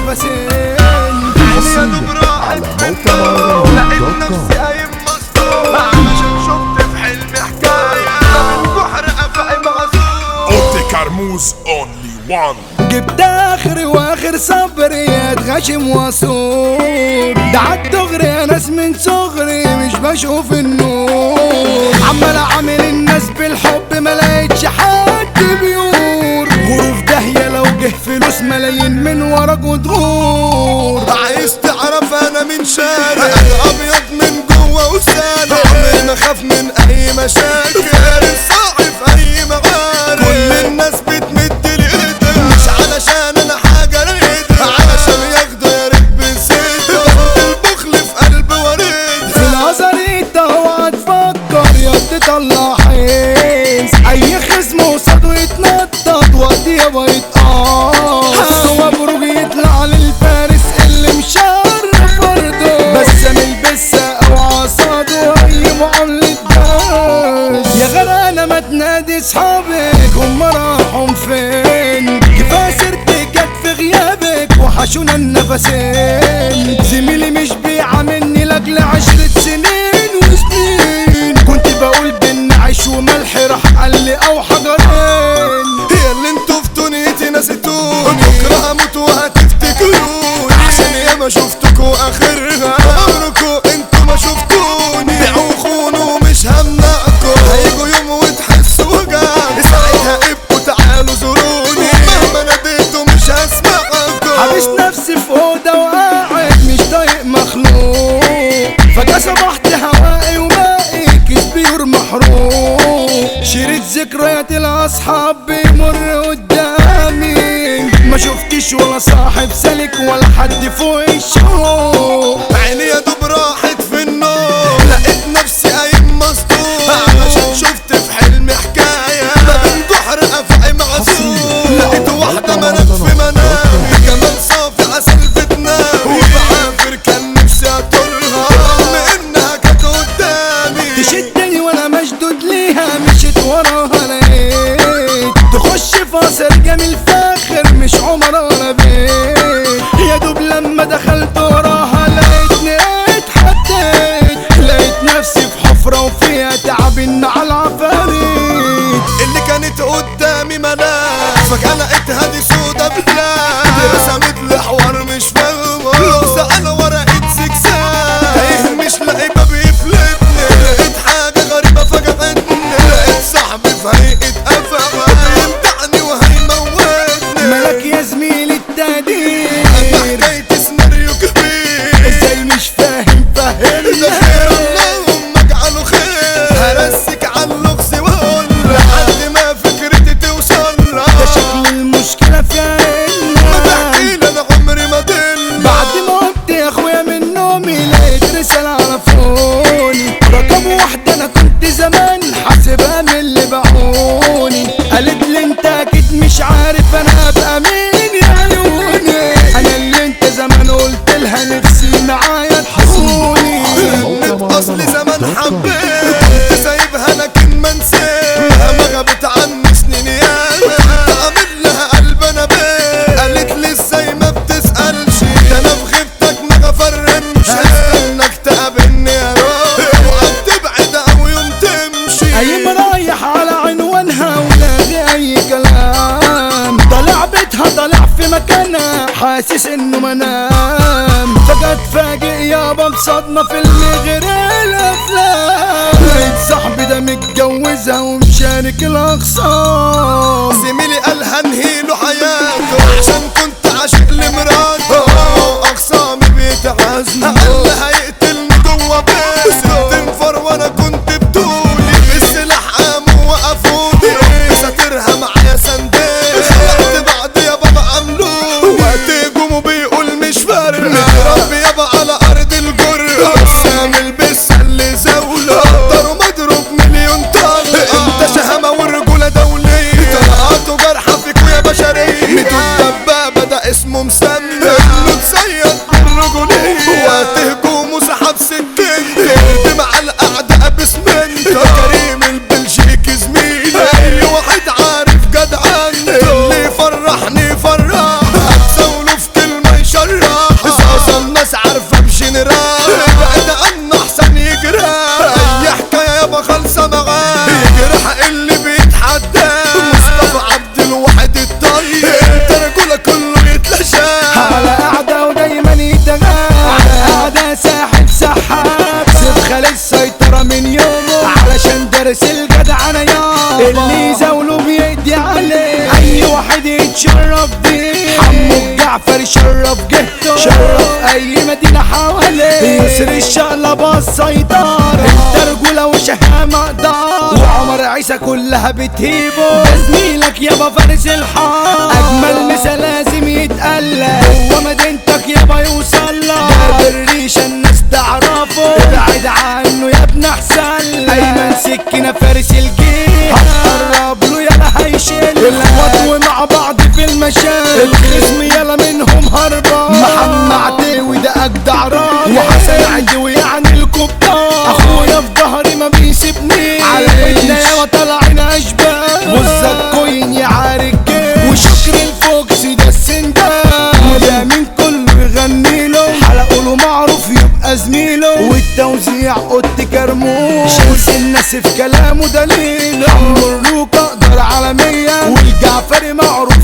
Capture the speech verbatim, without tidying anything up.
نفسين. حسين على موقع لقيت نفسي قايم مسطول علشان شفت في حلمي حكاية من بحر قفعي معزول. اوتي كرموز اونلي وان. جبت اخري واخر صبري اتغشم واصور، ده عالدغري ناس من صغري مش بشوف النور، عمال اعامل الناس بالحب ما لقيتش حد بيور، غروف داهية لو جه فلوس ملايين من ورا جدور. عايز تعرف انا من شارع ابيض من جوه وسالع، عمري ما خاف من اي مشاكل، فارس صاحي في اي مغارب، كل الناس بتمد لي ايدها مش علشان انا حاجه رايدها، علشان ياخدوا يا ريت بسيدها، البخل في قلب وريدها. في نظري انت اوعى تفكر يا تطلع حس، اي خصم قصاده يتنطط وقت يابا يتقاص، هو بروج يطلع للفارس اللي مشرف برضه، بس ملبسه او عصاده اي معاملة داس. يا غرقانة ما تنادي صحابك هم راحوا فين، كفاية سيرتك جت في غيابك وحشونا النفسين، زميلي مش بيعاملني لاجل عشرة سنين وسنين، كنت بقول بين عيش وملح راح قال لي او حجرين. هي اللي انتوا في دنيتي نسيتوني، بكره هموت وهتفتكروني، عشان ياما شفتكوا اخرها، عمركوا انتوا ما شفتوني، بيعوا خونوا مش همنعكوا، هيجوا يوم وتحسوا وجعني، ساعتها ابقوا تعالوا زوروني، مهما ناديتوا مش هسمعكوا. حابس نفسي في اوضه وقاعد مش طايق مخلوق، فجأة صبحت هوائي ومائي كسبيور محروق، شريط ذكريات الاصحاب بيمر قدامي، ما شفتش ولا صاحب سالك ولا حد فوق الشوق، عيني يا دوب راحت في النوم، لقيت نفسي قايم مسطول، علشان شفت في حلمي حكاية ما بين بحر قفعي معزول، لقيت واحدة منام في منامي، جمال صافي عسل بتنامي، وبعافر كان نفسي اطولها رغم انها كانت قدامي، تشدني وانا مشدود ليها مشيت وراها لقيت، تخش في قصر جميل فاخر مش عمر ولا بيت، يا دوب لما دخلت وراها لقيتني اتحديت، لقيت نفسي في حفرة وفيها تعبين على العفاريت، اللي كانت قدامي ملاك فجأة لقيتها دي سودا بلاك، رسمت لي حوار مش فاهمة، لغزة على ورقة زجزاج، تايه مش لاقي باب يفلتني، لقيت حاجة غريبة فجأتني، لقيت صاحبي في هيئة قفا هيمتعني وهيموتني، ملك يا زميلي التقدير، أما حكاية سيناريو كبير، ازاي مش فاهم ده فهمنا، خير اللهم اجعله خير، هرسك على اللغز واقول لحد ما فكرتي توصل ده شكل المشكلة في ما عنا، تحكي لي انا عمري ما ضل، بعد ما قمت يا اخويا من نومي لقيت رسالة على فوني، رقم واحدة انا كنت زمان حاسبها من اللي باعوني، قالت لي انت اكيد مش عارف انا ابقى مين يا عيوني، انا اللي انت زمان قلت لها نفسي معايا تحصوني، من اصل زمان حبيت كنت سايبها لكن ما نسيتها، ما غابت عني سنين ياما، كنت عامل لها قلب انا بيه، قالت لي ازاي ما بتسألش، ده انا في غيبتك ما غفرمش، استناك تقابلني يا روح اوعى تبعد او يوم تمشي، ايام رايح على عنوانها ولاغي اي كلام، طلع بيتها طلع في مكانها حاسس انه منام، فجأة اتفاجئ يابا بصدمة فيلم غير الافلام، لقيت صاحبي ده متجوزها ومشارك الاخصام، زميلي قال هنهيله حياته عشان كنت عاشق لمراته، اخصامي بيتعزموا قال هيقتلني جوه بيته، تنفر وانا كنت بطولي بالسلاح قاموا وقفوني، ساترها معايا سندين، خلعت بعد يا بابا عملوني، وقت هجومه بيقول مش فارق، متربي يابا على ارض الجرة، بسام البسه اللي زاوله قدر مضروب مليون طلقه، انت شهامه والرجوله دوليه، طلقاته جرحه فيكوا يا بشريه، ميتوا الدبابه ده اسمه مسمى، انه تصيد بالرجوليه، وقت هجومه سحب سكين ساحب سحاب سيف خالد السيطرة من يومه علشان درس الجدع انا يابا اللي زاوله بيدي عليه اي واحد يتشرف بيه حمو الجعفر شرف جهته شرف اي مدينة حواليه يسر الشقلبة السيطرة انت رجولة وشهامة دار وعمر عيسى كلها بتهيبه ده زميلك يابا فارس الحار اجمل مثال لازم يتقلد هو مدينتك يابا يوصل لك ده بالريشة الناس تعرفه ابعد عنه يا ابن احسن ايمن سكينة فارس الجيش هتقرب له يلا هيشيل الاخوات ومع بعض في المشاكل الخصم يلا منهم هربان محمد عتاوي ده اجدع راجل وحسن عدوي يعني الكبار اخويا في ظهري ما بيسيبنيش على بيتنا يا طالعين اشبال وزك كوين يا عارك وشكر الفوكس ده السندان وده من كله يغني له حلقه له معروف يبقى زميله والتوزيع قط كرموش شمس الناس في كلامه دليل عمرو الروكة قدر عالمية والجعفري معروف